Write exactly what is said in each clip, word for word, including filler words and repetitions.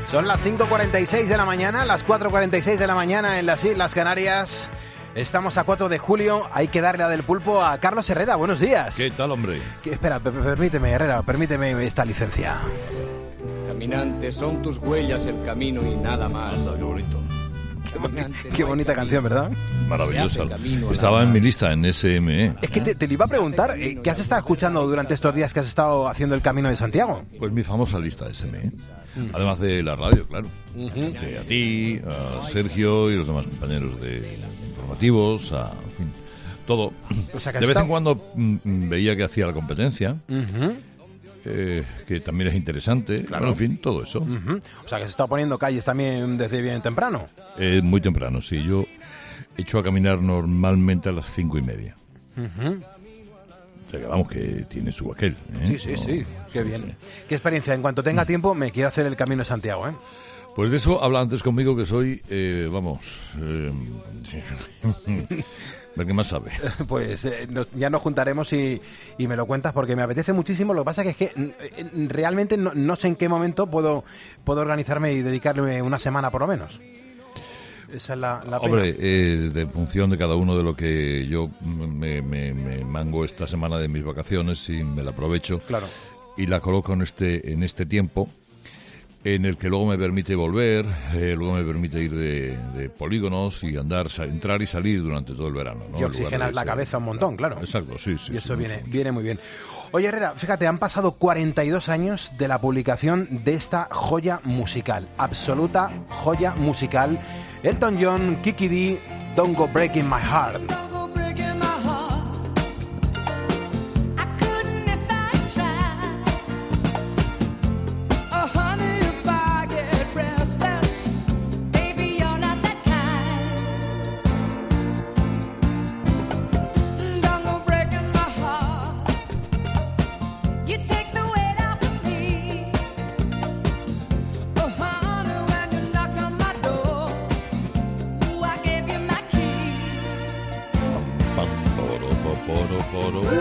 Son las cinco cuarenta y seis de la mañana, las cuatro cuarenta y seis de la mañana en las Islas Canarias. Estamos a cuatro de julio, hay que darle la del pulpo a Carlos Herrera. Buenos días. ¿Qué tal, hombre? ¿Qué, espera, per- permíteme, Herrera, permíteme esta licencia. Caminante, son tus huellas el camino y nada más. Anda, qué bonito. Qué, boni- qué bonita canción, ¿verdad? Maravillosa. Estaba en mi lista en S M E. Es que te, te lo iba a preguntar, eh, ¿qué has estado escuchando durante estos días que has estado haciendo el Camino de Santiago? Pues mi famosa lista S M E. Además de la radio, claro. Uh-huh. Sí, a ti, a Sergio y los demás compañeros de informativos, a en fin, todo. O sea, que has de vez estado- en cuando mm, veía que hacía la competencia, Uh-huh. eh, que también es interesante. Claro. Bueno, en fin, todo eso. Uh-huh. O sea, que se está poniendo calles también desde bien temprano. Eh, muy temprano, sí. Yo echo a caminar normalmente a las cinco y media. Uh-huh. O sea, que vamos, que tiene su aquel. ¿eh? Sí, sí, No- sí, qué bien. Qué experiencia, en cuanto tenga tiempo me quiero hacer el Camino de Santiago, ¿eh? Pues de eso habla antes conmigo, que soy, eh, vamos, eh, el que más sabe. Pues eh, nos- ya nos juntaremos y, y me lo cuentas porque me apetece muchísimo. Lo que pasa que es que mm, eh, realmente no, no sé en qué momento puedo, puedo organizarme y dedicarle una semana por lo menos. Esa es la, la pena. Hombre, eh, de función de cada uno de lo que yo me, me- me mango esta semana de mis vacaciones y me la aprovecho Claro. y la coloco en este, en este tiempo en el que luego me permite volver, eh, luego me permite ir de, de polígonos y andar, sa- entrar y salir durante todo el verano, ¿no? Y En lugar oxigenas de la ser- cabeza un montón, claro. Exacto, sí, sí. Y eso sí, viene, mucho, mucho. viene muy bien. Oye, Herrera, fíjate, han pasado cuarenta y dos años de la publicación de esta joya musical, absoluta joya musical. Elton John, Kiki D, Don't Go Breaking My Heart. Pam, poro, po, poro, poro.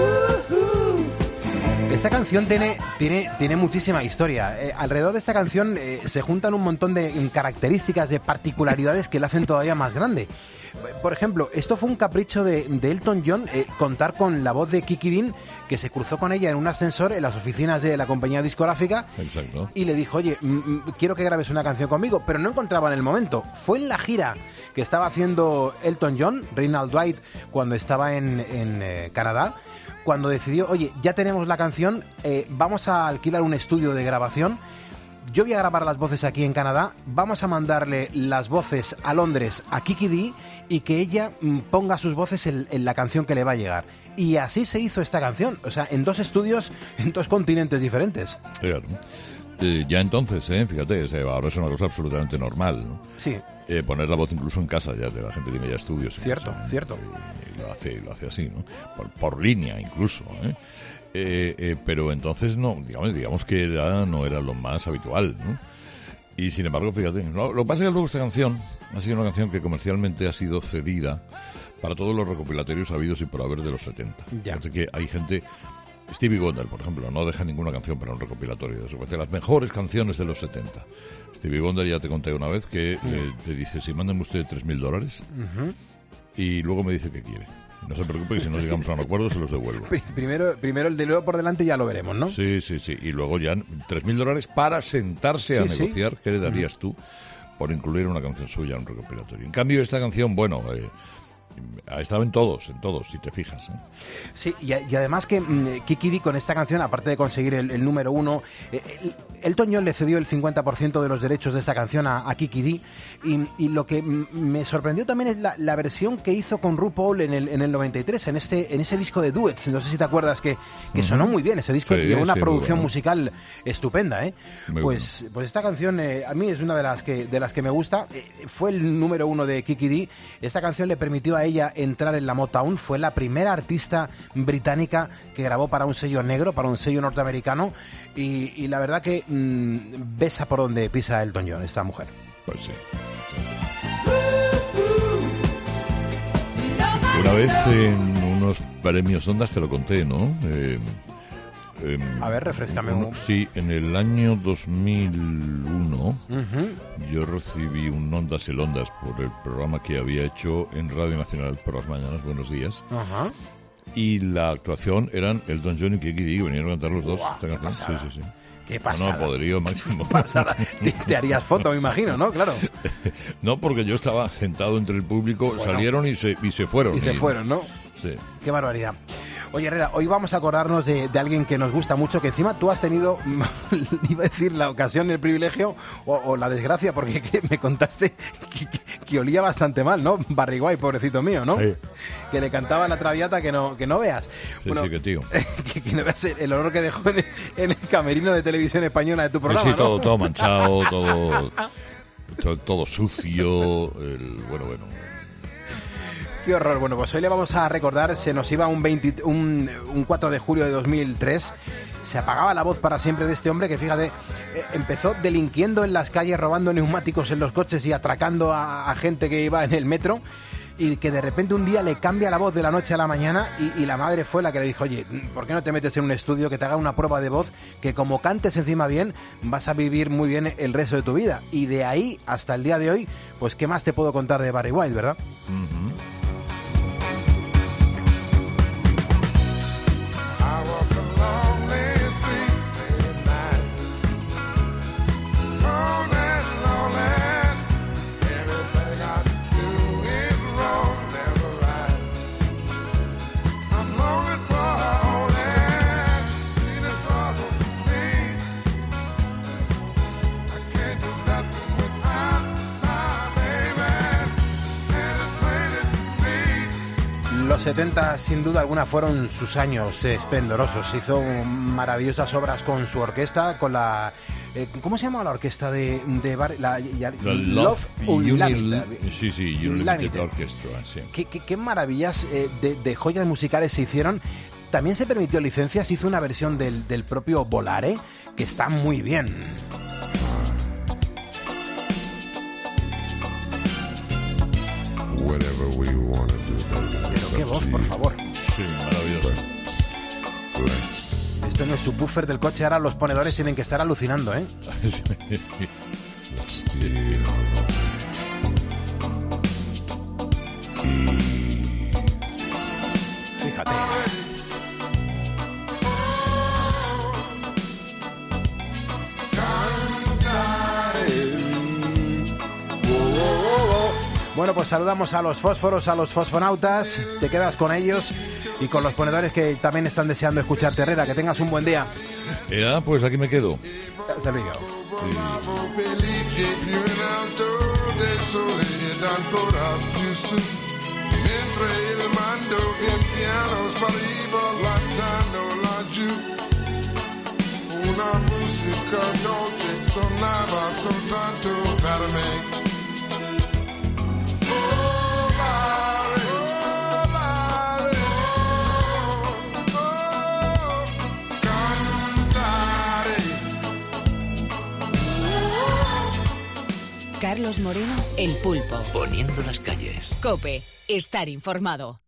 Esta canción tiene, tiene, tiene muchísima historia. Eh, alrededor de esta canción eh, se juntan un montón de mm, características, de particularidades que la hacen todavía más grande. Por ejemplo, esto fue un capricho de, de Elton John, eh, contar con la voz de Kiki Dean, que se cruzó con ella en un ascensor en las oficinas de la compañía discográfica. Exacto. Y le dijo, oye, mm, mm, quiero que grabes una canción conmigo, pero no encontraba en el momento. Fue en la gira que estaba haciendo Elton John, Reynald Dwight, cuando estaba en, en eh, Canadá, cuando decidió, oye, ya tenemos la canción, eh, vamos a alquilar un estudio de grabación. Yo voy a grabar las voces aquí en Canadá, vamos a mandarle las voces a Londres a Kiki D y que ella mm, ponga sus voces en, en la canción que le va a llegar. Y así se hizo esta canción, o sea, en dos estudios, en dos continentes diferentes. Claro. Eh, ya entonces, eh, fíjate, o sea, ahora es una cosa absolutamente normal, ¿no? Sí, Eh, poner la voz incluso en casa, ya la gente tiene ya estudios. en Cierto, casa, ¿eh? cierto. Y, y lo hace, lo hace así, ¿no? Por, por línea incluso, ¿eh? Eh, eh, pero entonces no, digamos, digamos que era, no era lo más habitual, ¿no? Y sin embargo, fíjate, lo, lo que pasa es que luego esta canción ha sido una canción que comercialmente ha sido cedida para todos los recopilatorios habidos y por haber de los setenta. Ya. Fíjate que hay gente... Stevie Wonder, por ejemplo, no deja ninguna canción para un recopilatorio. Es de las mejores canciones de los setenta. Stevie Wonder, ya te conté una vez, que eh, te dice, si mándenme usted tres mil dólares, y luego me dice que quiere. No se preocupe, que si no llegamos a un acuerdo se los devuelvo. Pri- Primero, primero el de luego por delante ya lo veremos, ¿no? Sí, sí, sí. Y luego ya tres mil dólares para sentarse a Sí, sí. negociar qué le darías tú por incluir una canción suya en un recopilatorio. En cambio, esta canción, bueno... Eh, ha estado en todos, en todos, si te fijas, ¿eh? Sí, y, y además que mm, Kiki D con esta canción, aparte de conseguir el, el número uno, eh, el- Elton John le cedió el cincuenta por ciento de los derechos de esta canción a, a Kiki D, y, y lo que mm, me sorprendió también es la, la versión que hizo con RuPaul en el, en el noventa y tres, en este en ese disco de Duets. No sé si te acuerdas que, que sonó muy bien ese disco, Sí, y llevó una sí, muy producción bueno. musical estupenda, ¿eh? Muy Pues, pues esta canción eh, a mí es una de las que de las que me gusta. Eh, fue el número uno de Kiki D. Esta canción le permitió a ella entrar en la Motown. Fue la primera artista británica que grabó para un sello negro, para un sello norteamericano, y, y la verdad que mmm, besa por donde pisa Elton John, esta mujer. Pues sí. sí. Una vez en unos premios Ondas, te lo conté, ¿no? Eh, Eh, A ver, refrescame uno, un... Sí, en el año dos mil uno Uh-huh. yo recibí un Ondas el Ondas por el programa que había hecho en Radio Nacional por las mañanas, Buenos Días. Ajá. Y la actuación eran Elton John y Kiki Dee, que vinieron a cantar los dos. Guau, esta qué canción. pasada. Sí, sí, sí. Qué No, pasada. no, poderío máximo. Pasada. Te, te harías foto, me imagino, ¿no? Claro. No, porque yo estaba sentado entre el público, Bueno. salieron y se, y se fueron. Y se fueron, ¿no? Sí. Qué barbaridad. Oye, Herrera, hoy vamos a acordarnos de, de alguien que nos gusta mucho, que encima tú has tenido, iba a decir, la ocasión, el privilegio o, o la desgracia, porque que me contaste que, que, que olía bastante mal, ¿no? Barry White, pobrecito mío, ¿no? Sí. Que le cantaba la traviata que no, que no veas. Sí, sí, que tío. que, que no veas el, el olor que dejó en el, en el camerino de televisión española de tu programa, Sí, sí, ¿no? todo, todo manchado, todo, todo, todo sucio, el, bueno, bueno. Qué horror. Bueno, pues hoy le vamos a recordar, se nos iba un, veinte, un, un cuatro de julio de dos mil tres, se apagaba la voz para siempre de este hombre que, fíjate, eh, empezó delinquiendo en las calles, robando neumáticos en los coches y atracando a, a gente que iba en el metro, y que de repente un día le cambia la voz de la noche a la mañana y, y la madre fue la que le dijo, oye, ¿por qué no te metes en un estudio que te haga una prueba de voz, que como cantes encima bien, vas a vivir muy bien el resto de tu vida? Y de ahí hasta el día de hoy, pues ¿qué más te puedo contar de Barry White, verdad? Uh-huh. Los setenta, sin duda alguna, fueron sus años esplendorosos. Hizo maravillosas obras con su orquesta, con la... Eh, ¿Cómo se llama la orquesta de, de Bar, la, ya, La Love Unlimited? Sí, sí, Unlimited Unlimited. Orchestra, sí. ¿Qué, qué, qué maravillas eh, de, de joyas musicales se hicieron? También se permitió licencias, hizo una versión del, del propio Volare, que está muy bien. Whatever we want to do, baby. Pero qué voz, por favor. Sí, maravilloso. Let's, Esto no es subwoofer del coche, ahora los ponedores tienen que estar alucinando, ¿eh? let's steal. Fíjate. Bueno, pues saludamos a los fósforos, a los fosfonautas, te quedas con ellos y con los ponedores que también están deseando escucharte, Herrera. Que tengas un buen día. Ya, pues aquí me quedo. Hasta luego. Una música dolce sonava soltanto per me. Carlos Moreno, El Pulpo. Poniendo las calles. COPE. Estar informado.